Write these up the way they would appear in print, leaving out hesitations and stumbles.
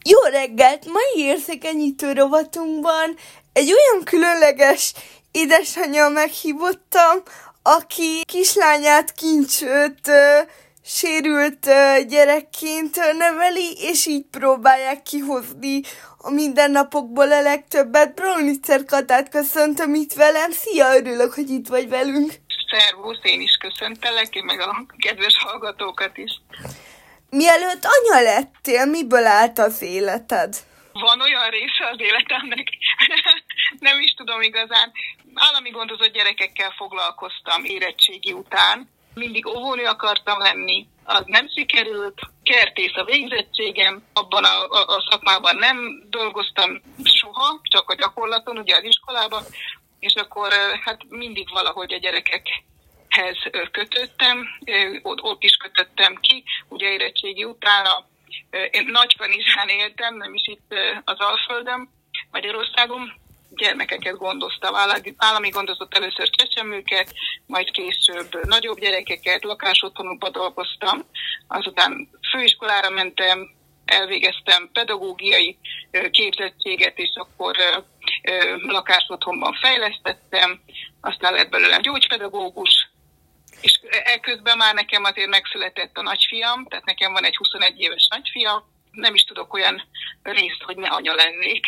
Jó reggelt! Mai érzékenyítő rovatunkban egy olyan különleges édesanyja meghívottam, aki kislányát Kincsőt sérült gyerekként neveli, és így próbálják kihozni a mindennapokból a legtöbbet. Braunitzer Katát köszöntöm itt velem. Szia, örülök, hogy itt vagy velünk. Szervusz, én is köszöntelek, én meg a kedves hallgatókat is. Mielőtt anya lettél, miből állt az életed? Van olyan része az életemnek, nem is tudom igazán. Állami gondozott gyerekekkel foglalkoztam érettségi után. Mindig óvónő akartam lenni, az nem sikerült. Kertész a végzettségem, abban a szakmában nem dolgoztam soha, csak a gyakorlaton, ugye az iskolában. És akkor hát mindig valahogy a gyerekekhez kötöttem, ott is kötöttem ki, ugye érettségi után én Nagykanizsán éltem, nem is itt az Alföldön, Magyarországon, gyermekeket gondoztam, állami gondozott először csecsemőket, majd később nagyobb gyerekeket, lakásotthonokba dolgoztam, azután főiskolára mentem, elvégeztem pedagógiai képzettséget, és akkor lakásotthonban fejlesztettem, aztán lett belőlem gyógypedagógus, és ekközben már nekem azért megszületett a nagyfiam, tehát nekem van egy 21 éves nagyfiam, nem is tudok olyan részt, hogy ne anya lennék.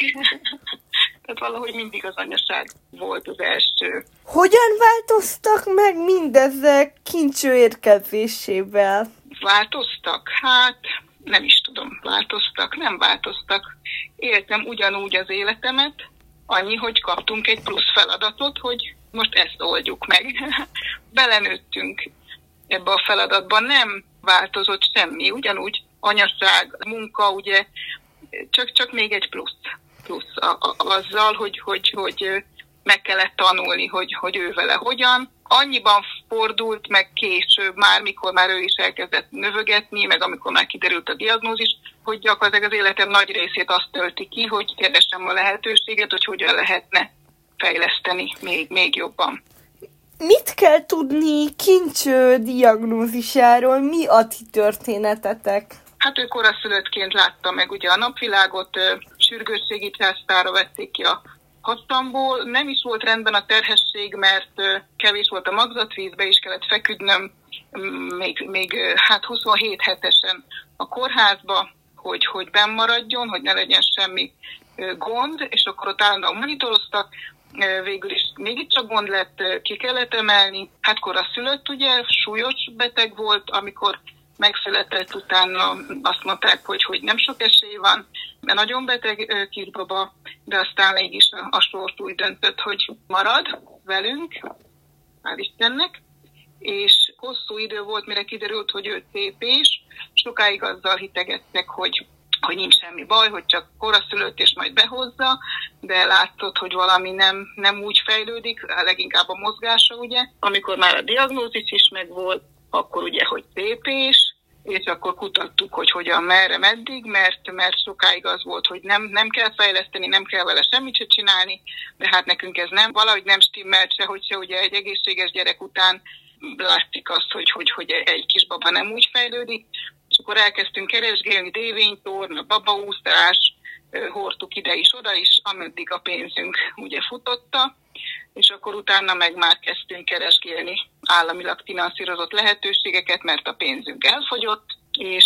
Tehát valahogy mindig az anyaság volt az első. Hogyan változtak meg mindezek Kincső érkezésével? Változtak? Hát nem is tudom, változtak, nem változtak. Éltem ugyanúgy az életemet, annyi, hogy kaptunk egy plusz feladatot, hogy most ezt oldjuk meg. Belenőttünk ebbe a feladatba, nem változott semmi, ugyanúgy anyaság, munka, ugye, csak még egy plusz azzal, hogy meg kellett tanulni, hogy ő vele hogyan. Annyiban fordult meg később már, mikor már ő is elkezdett növögetni, meg amikor már kiderült a diagnózis, hogy gyakorlatilag az életem nagy részét azt tölti ki, hogy keresem a lehetőséget, hogy hogyan lehetne fejleszteni még jobban. Mit kell tudni Kincső diagnózisáról? Mi a ti történetetek? Hát ő koraszülöttként látta meg ugye a napvilágot, sürgősségi császtára vették ki a hasamból. Nem is volt rendben a terhesség, mert kevés volt a magzatvíz, be is kellett feküdnöm még 27 hetesen a kórházba, hogy benn maradjon, hogy ne legyen semmi gond, és akkor ott állandóan monitoroztak. Végül is mégiscsak gond lett, ki kellett emelni. Hát koraszülött, ugye, súlyos beteg volt, amikor megszületett, utána azt mondták, hogy nem sok esély van, mert nagyon beteg kisbaba, de aztán mégis a sors úgy döntött, hogy marad velünk, hál' Istennek, és hosszú idő volt, mire kiderült, hogy ő tépés, sokáig azzal hitegettek, hogy nincs semmi baj, hogy csak koraszülött és majd behozza, de látszott, hogy valami nem úgy fejlődik, leginkább a mozgása, ugye. Amikor már a diagnózis is megvolt, akkor ugye, hogy tépés, és akkor kutattuk, hogy hogyan, merre, meddig, mert sokáig az volt, hogy nem kell fejleszteni, nem kell vele semmit se csinálni, de hát nekünk ez valahogy nem stimmelt se, hogy se ugye egy egészséges gyerek után látszik azt, hogy egy kisbaba nem úgy fejlődik, és akkor elkezdtünk keresgélni, dévénytorna, babaúszás, hordtuk ide is, oda is, ameddig a pénzünk ugye futotta, és akkor utána meg már kezdtünk keresgélni államilag finanszírozott lehetőségeket, mert a pénzünk elfogyott, és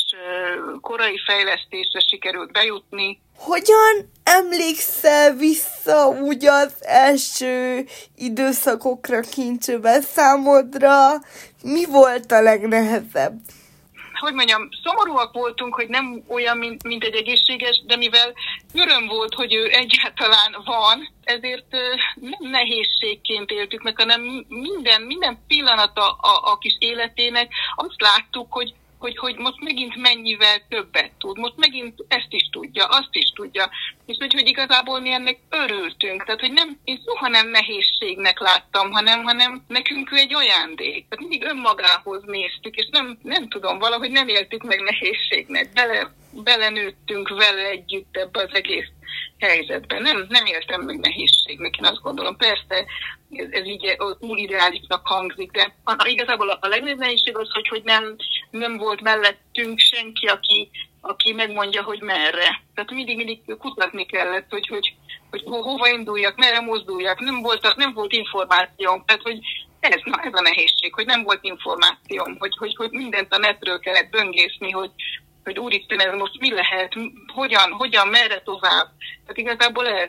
korai fejlesztésre sikerült bejutni. Hogyan emlékszel vissza úgy az első időszakokra Kincsőben számodra? Mi volt a legnehezebb? Hogy mondjam, szomorúak voltunk, hogy nem olyan, mint egy egészséges, de mivel öröm volt, hogy ő egyáltalán van, ezért nem nehézségként éltük meg, hanem minden pillanata a kis életének azt láttuk, hogy most megint mennyivel többet tud, most megint ezt is tudja, azt is tudja, és hogy igazából mi ennek örültünk, tehát hogy én soha nem nehézségnek láttam, hanem nekünk ő egy ajándék, tehát mindig önmagához néztük, és nem tudom, valahogy nem éltük meg nehézségnek, belenőttünk vele együtt ebbe az egész helyzetben. Nem értem meg nehézségnek, én azt gondolom. Persze, ez így túl ideálisnak hangzik, de igazából a legnagyobb nehézség az, hogy nem volt mellettünk senki, aki megmondja, hogy merre. Tehát mindig kutatni kellett, hogy hova induljak, merre mozduljak. Nem volt információm. Tehát, hogy ez a nehézség, hogy nem volt információm, hogy mindent a netről kellett böngészni, hogy úristen, ez most mi lehet, hogyan, merre tovább. Tehát igazából ez.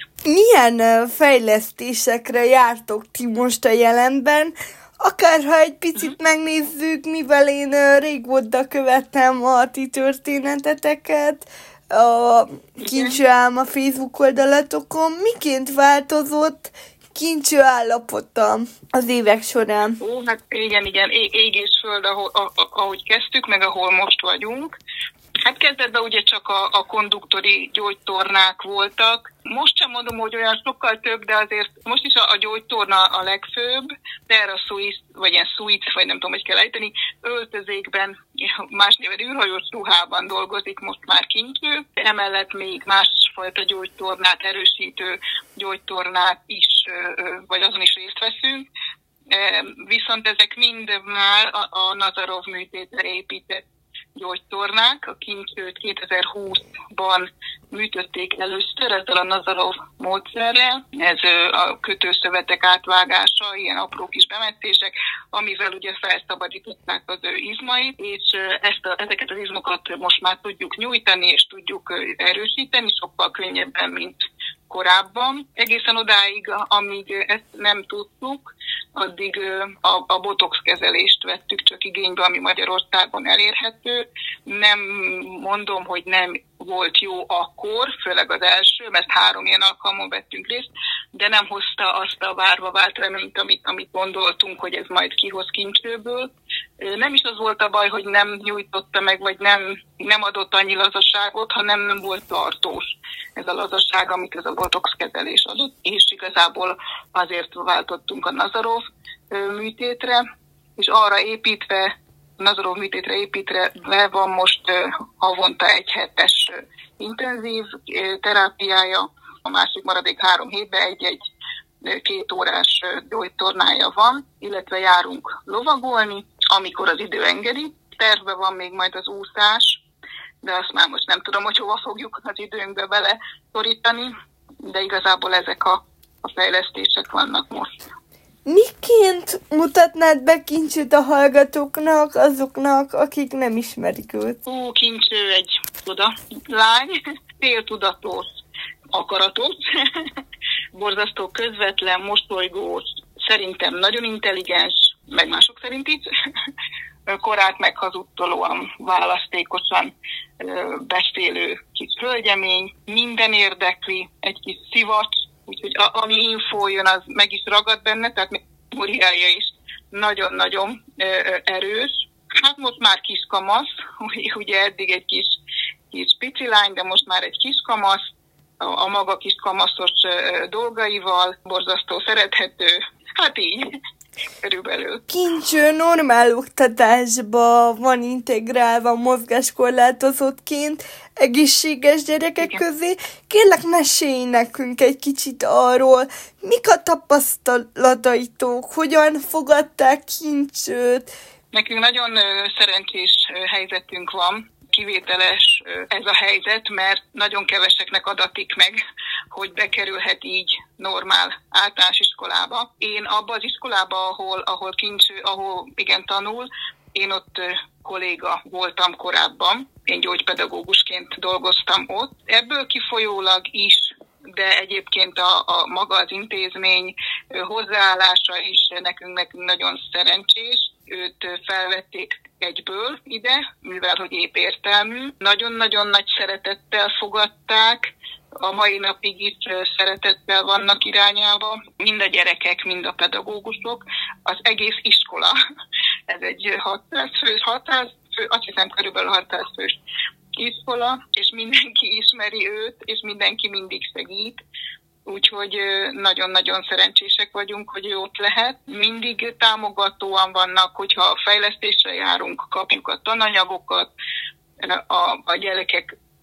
Milyen fejlesztésekre jártok ti most a jelenben? Akárha egy picit megnézzük, mivel én régóta követem a ti történeteteket, a Kincső Álma Facebook oldalatokon, miként változott Kincső állapota az évek során? Hát igen, ég és föld, ahogy kezdtük, meg ahol most vagyunk. Hát kezdetben ugye csak a konduktori gyógytornák voltak. Most sem mondom, hogy olyan sokkal több, de azért most is a gyógytorna a legfőbb. Terra Suisse, vagy ilyen suites, vagy nem tudom, hogy kell ejteni, öltözékben, más néven űrhajós ruhában dolgozik most már Kincső. Emellett még másfajta gyógytornát, erősítő gyógytornát is, vagy azon is részt veszünk. Viszont ezek mind már a Nazarov műtétre épített gyógytornák. A Kincsőt 2020-ban műtötték először ezzel a Nazarov módszerrel. Ez a kötőszövetek átvágása, ilyen apró kis bemetszések, amivel ugye felszabadították az ő izmait, és ezeket az izmokat most már tudjuk nyújtani, és tudjuk erősíteni, sokkal könnyebben, mint korábban. Egészen odáig, amíg ezt nem tudtuk, addig a botox kezelést vettük csak igénybe, ami Magyarországon elérhető. Nem mondom, hogy nem volt jó akkor, főleg az első, mert 3 ilyen alkalmon vettünk részt, de nem hozta azt a várva vált reményt, amit gondoltunk, hogy ez majd kihoz Kincsőből. Nem is az volt a baj, hogy nem nyújtotta meg, vagy nem adott annyi lazaságot, hanem nem volt tartós ez a lazaság, amit ez a botox kezelés adott, és igazából azért váltottunk a Nazarov műtétre, és arra építve, Nazarov műtétre építve van most havonta 1 hetes intenzív terápiája, a másik maradék 3 hétben egy 2 órás gyógytornája van, illetve járunk lovagolni, amikor az idő engedi. Tervben van még majd az úszás, de azt már most nem tudom, hogy hova fogjuk az időnkbe bele szorítani, de igazából ezek a fejlesztések vannak most. Miként mutatnád be Kincsőt a hallgatóknak, azoknak, akik nem ismerik őt? Kincső egy lány, féltudatos, akaratos, borzasztó közvetlen, mosolygós, szerintem nagyon intelligens, meg mások szerint is, korát meghazudtolóan, választékosan beszélő kis hölgyemény, minden érdekli, egy kis szivacs, úgyhogy ami infó jön, az meg is ragad benne, tehát memóriája is nagyon-nagyon erős. Hát most már kiskamasz, ugye eddig egy kis pici lány, de most már egy kiskamasz, a maga kiskamaszos dolgaival, borzasztó szerethető, hát így. Körülbelül. Kincső normál oktatásba van integrálva mozgáskorlátozottként egészséges gyerekek közé. Kérlek, mesélj nekünk egy kicsit arról, mik a tapasztalataitok, hogyan fogadták Kincsőt. Nekünk nagyon szerencsés helyzetünk van. Kivételes ez a helyzet, mert nagyon keveseknek adatik meg, hogy bekerülhet így normál általános iskolába. Én abban az iskolában, ahol Kincső, ahol igen tanul, én ott kolléga voltam korábban. Én gyógypedagógusként dolgoztam ott. Ebből kifolyólag is, de egyébként a maga az intézmény hozzáállása is nekünk nagyon szerencsés. Őt felvették egyből ide, mivel hogy épp értelmű. Nagyon-nagyon nagy szeretettel fogadták, a mai napig is szeretettel vannak irányába. Mind a gyerekek, mind a pedagógusok, az egész iskola. Ez egy 600 fő, azt hiszem körülbelül 600 fős iskola, és mindenki ismeri őt, és mindenki mindig segít. Úgyhogy nagyon-nagyon szerencsések vagyunk, hogy ő ott lehet. Mindig támogatóan vannak, hogyha fejlesztésre járunk, kapjuk a tananyagokat, a gyerekek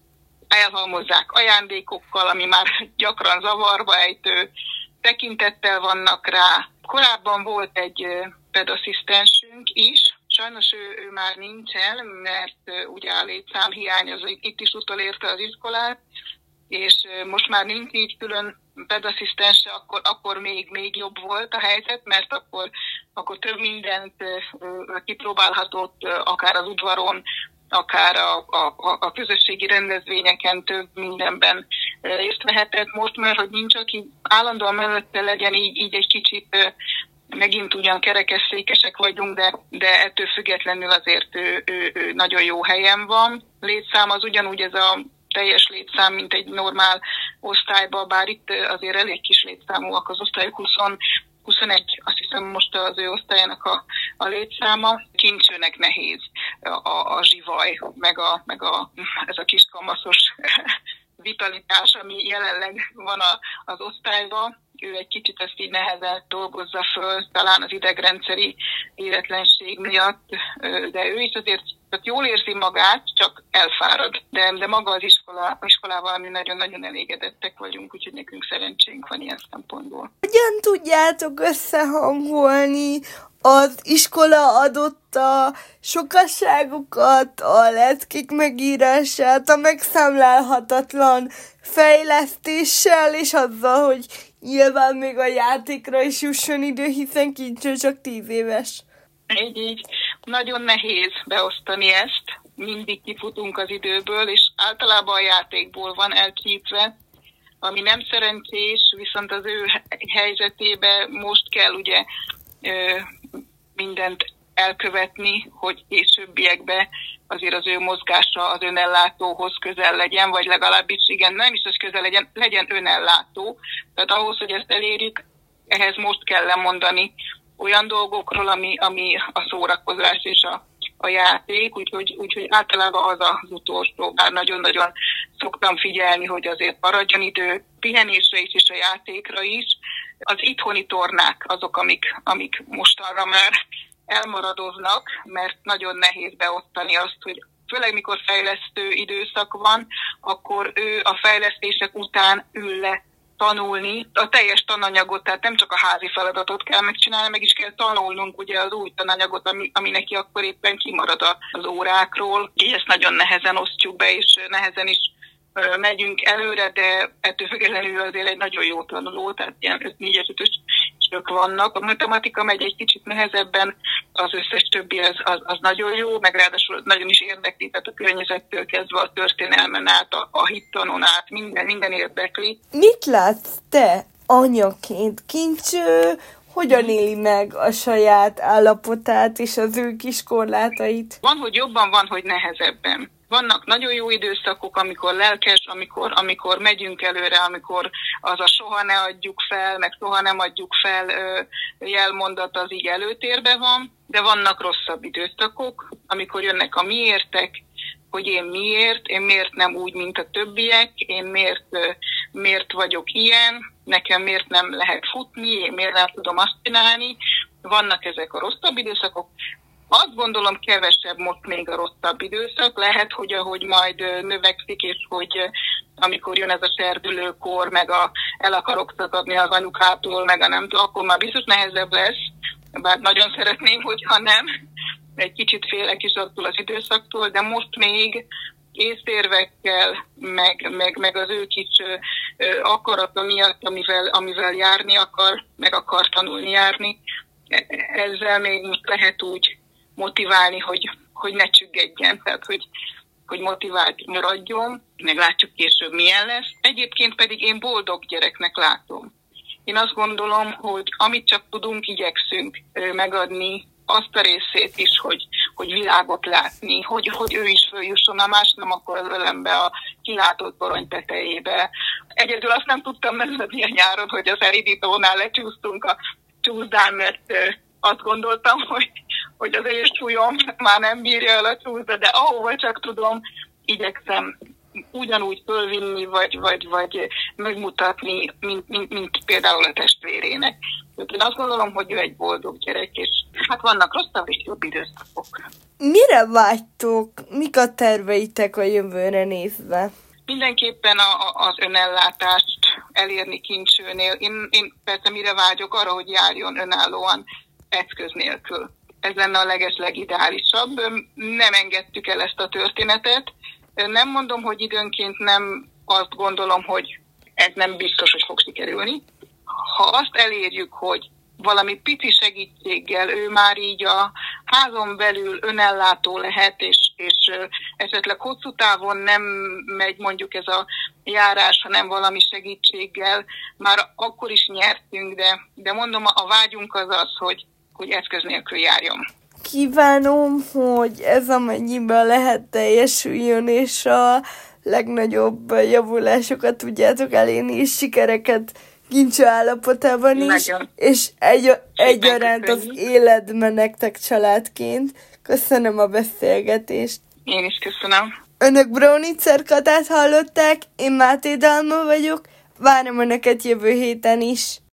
elhalmozzák ajándékokkal, ami már gyakran zavarba ejtő, tekintettel vannak rá. Korábban volt egy pedasszisztensünk is, sajnos ő már nincsen, mert ugye a létszámhiány az itt is utolérte az iskolát, és most már nincs így külön pedasszisztense, akkor még jobb volt a helyzet, mert akkor több mindent kipróbálhatott, akár az udvaron, akár a közösségi rendezvényeken, több mindenben részt vehetett. Most már, hogy nincs, aki állandóan mellette legyen, így egy kicsit megint ugyan kerekesszékesek vagyunk, de ettől függetlenül azért ő nagyon jó helyen van. Létszám az ugyanúgy ez a teljes létszám, mint egy normál osztályban, bár itt azért elég kis létszámúak az osztályok, 21, azt hiszem most az ő osztályának a létszáma. Kincsőnek nehéz a zsivaj, meg ez a kis kamaszos vitalitás, ami jelenleg van az osztályban. Ő egy kicsit ezt így nehezen dolgozza föl, talán az idegrendszeri éretlenség miatt, de ő is azért jól érzi magát, csak elfárad. De maga az iskolával mi nagyon-nagyon elégedettek vagyunk, úgyhogy nekünk szerencsénk van ilyen szempontból. Hogyan tudjátok összehangolni az iskola adotta sokasságokat, a leckék megírását, a megszámlálhatatlan fejlesztéssel, és azzal, hogy nyilván még a játékra is jusson idő, hiszen Kincső csak 10 éves. Így. Nagyon nehéz beosztani ezt. Mindig kifutunk az időből, és általában a játékból van elcsípve, ami nem szerencsés, viszont az ő helyzetében most kell ugye mindent elkövetni, hogy későbbiekben azért az ő mozgása az önellátóhoz közel legyen, vagy legalábbis igen, nem is az közel legyen önellátó. Tehát ahhoz, hogy ezt elérjük, ehhez most kell lemondani olyan dolgokról, ami a szórakozás és a játék, úgyhogy általában az az utolsó, bár nagyon-nagyon szoktam figyelni, hogy azért maradjon idő pihenésre is és a játékra is. Az itthoni tornák azok, amik mostanra már elmaradoznak, mert nagyon nehéz beosztani azt, hogy főleg mikor fejlesztő időszak van, akkor ő a fejlesztések után ül le tanulni a teljes tananyagot, tehát nem csak a házi feladatot kell megcsinálni, meg is kell tanulnunk ugye az új tananyagot, ami neki akkor éppen kimarad az órákról. Így ezt nagyon nehezen osztjuk be, és nehezen is megyünk előre, de ettől függetlenül azért egy nagyon jó tanuló, tehát ilyen 4-5-ös vannak. A matematika megy egy kicsit nehezebben, az összes többi az nagyon jó, meg ráadásul nagyon is érdekli, tehát a környezettől kezdve a történelmen át, a hittanon át, minden érdekli. Mit látsz te anyaként? Kincső hogyan éli meg a saját állapotát és az ő kis korlátait? Van, hogy jobban, van, hogy nehezebben. Vannak nagyon jó időszakok, amikor lelkes, amikor megyünk előre, amikor az a soha ne adjuk fel, meg soha nem adjuk fel jelmondat az így előtérben van, de vannak rosszabb időszakok, amikor jönnek a miértek, hogy én miért nem úgy, mint a többiek, én miért vagyok ilyen, nekem miért nem lehet futni, én miért nem tudom azt csinálni. Vannak ezek a rosszabb időszakok. Azt gondolom, kevesebb most még a rosszabb időszak. Lehet, hogy ahogy majd növekszik, és hogy amikor jön ez a serdülőkor, meg el akarok szakadni az anyukától, meg a nem tudom, akkor már biztos nehezebb lesz. Bár nagyon szeretném, hogyha nem. Egy kicsit félek is attól az időszaktól, de most még észérvekkel, meg az ő kis akarata miatt, amivel járni akar, meg akar tanulni járni, ezzel még most lehet úgy motiválni, hogy ne csüggedjen, tehát hogy motivált maradjon, meg látjuk később milyen lesz. Egyébként pedig én boldog gyereknek látom. Én azt gondolom, hogy amit csak tudunk, igyekszünk megadni azt a részét is, hogy világot látni, hogy ő is följusson, a más nem akkor az ölembe, a kilátott torony tetejébe. Egyedül azt nem tudtam megadni a nyáron, hogy az elindítónál lecsúsztunk a csúszdán, mert azt gondoltam, hogy az ősúlyom már nem bírja el a csúszda, de ahova csak tudom, igyekszem ugyanúgy fölvinni, vagy megmutatni, mint például a testvérének. Én azt gondolom, hogy ő egy boldog gyerek, és hát vannak rosszabb és jobb időszakok. Mire vágytok? Mik a terveitek a jövőre nézve? Mindenképpen az önellátást elérni kincsőnél. Én persze mire vágyok, arra, hogy járjon önállóan eszköz nélkül. Ez lenne a legideálisabb. Nem engedtük el ezt a történetet. Nem mondom, hogy időnként nem azt gondolom, hogy ez nem biztos, hogy fog sikerülni. Ha azt elérjük, hogy valami pici segítséggel ő már így a házon belül önellátó lehet, és esetleg hosszú távon nem megy mondjuk ez a járás, hanem valami segítséggel, már akkor is nyertünk, de mondom, a vágyunk az az, hogy eszköz nélkül járjon. Kívánom, hogy ez amennyiben lehet teljesüljön, és a legnagyobb javulásokat tudjátok elérni, és sikereket Kincső állapotában is, nagyon. És egyaránt az életben nektek családként. Köszönöm a beszélgetést. Én is köszönöm. Önök Brownicer Katát hallották, én Máté Dalma vagyok, várom önöket jövő héten is.